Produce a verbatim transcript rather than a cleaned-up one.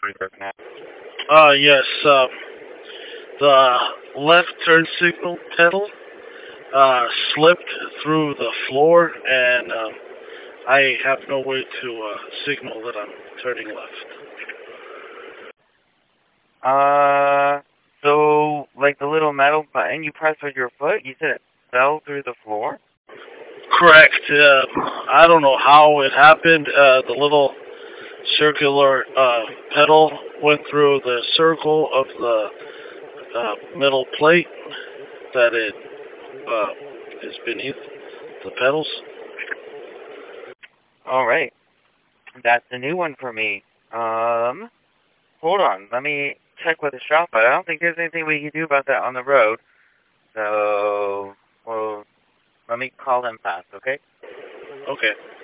Uh, yes, uh, the left turn signal pedal, uh, slipped through the floor, and, um, I have no way to, uh, signal that I'm turning left. Uh, so, like the little metal button you press with your foot, you said it fell through the floor? Correct. Uh, I don't know how it happened. Uh, the little circular uh, pedal went through the circle of the uh, metal plate that it uh, is beneath the pedals. Alright. That's a new one for me. Um, hold on. Let me check with the shop, but I don't think there's anything we can do about that on the road. So, well, let me call them fast, okay? Okay.